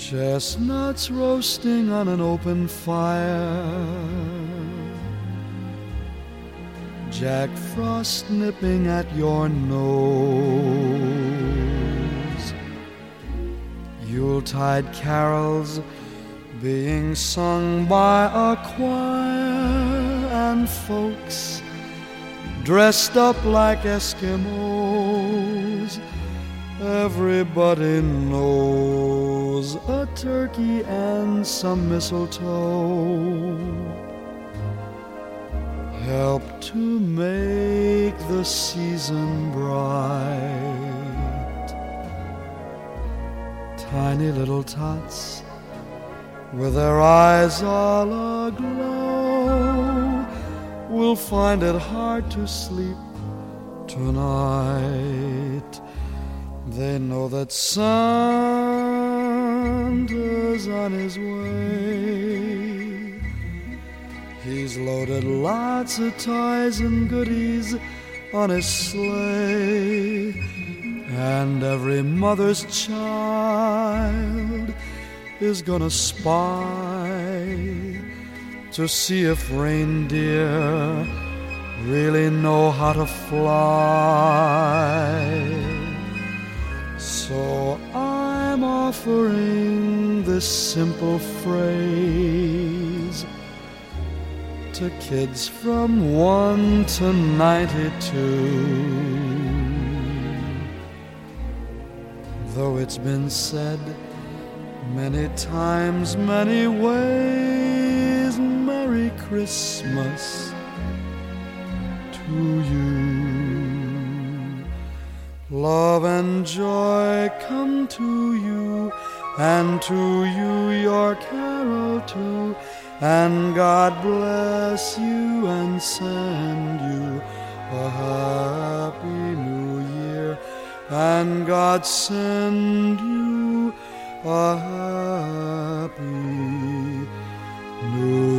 Chestnuts roasting on an open fire, Jack Frost nipping at your nose, Yuletide carols being sung by a choir, and folks dressed up like Eskimos. Everybody knows a turkey and some mistletoe help to make the season bright. Tiny little tots with their eyes all aglow will find it hard to sleep tonight. They know that Santa's on his way. He's loaded lots of toys and goodies on his sleigh, and every mother's child is gonna spy to see if reindeer really know how to fly. So I'm offering this simple phrase to kids from 1 to 92. Though it's been said many times, many ways, Merry Christmas to you. Love and joy come to you, and to you your carol too, and God bless you and send you a happy new year, and God send you a happy new year.